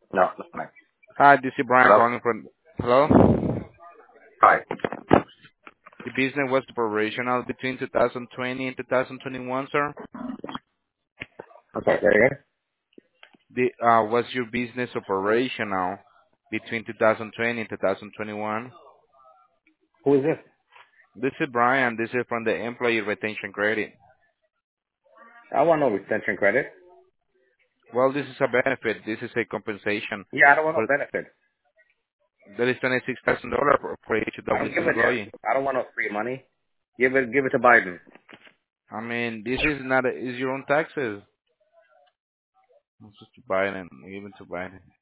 No, no, no. Hi, this is Brian Hello? calling from. Hello. Hi. The business was operational between 2020 and 2021, sir. Okay, say it again. Was your business operational between 2020 and 2021? Who is this? This is Brian. This is from the Employee Retention Credit. I want no retention credit. Well, this is a benefit. This is a compensation Yeah, I don't want no for. benefit. That is $26,000 for each I don't W2 give a damn. employee. I don't want no free money. Give it to Biden. I mean, this is not is your own taxes. It's just to Biden, even to Biden.